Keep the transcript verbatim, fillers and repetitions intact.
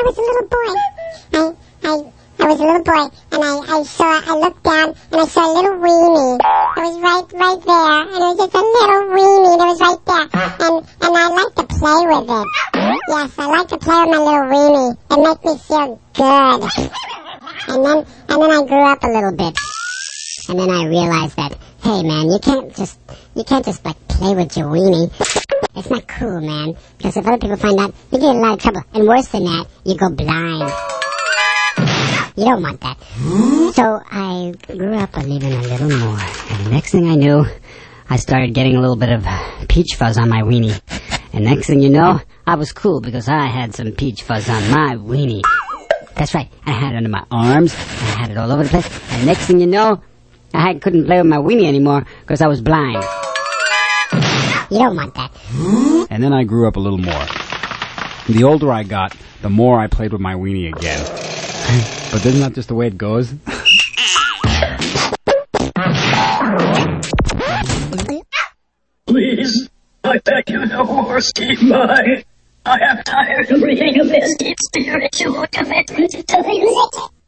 I was a little boy, I, I, I was a little boy, and I, I saw, I looked down, and I saw a little weenie. It was right, right there, and it was just a little weenie that was right there, and, and I like to play with it. Yes, I like to play with my little weenie. It makes me feel good. And then, and then I grew up a little bit, and then I realized that, hey man, you can't just, you can't just like play with your weenie. It's not cool, man, because if other people find out, you get in a lot of trouble, and worse than that, you go blind. You don't want that. So I grew up believing a little more. And the next thing I knew, I started getting a little bit of peach fuzz on my weenie. And next thing you know, I was cool because I had some peach fuzz on my weenie. That's right. I had it under my arms. I had it all over the place. And next thing you know, I couldn't play with my weenie anymore because I was blind. You don't want that. And then I grew up a little more. The older I got, the more I played with my weenie again. But isn't that just the way it goes? Please, I beg you no more, Steve Vai. I am tired of reading of this deep spiritual commitment to music.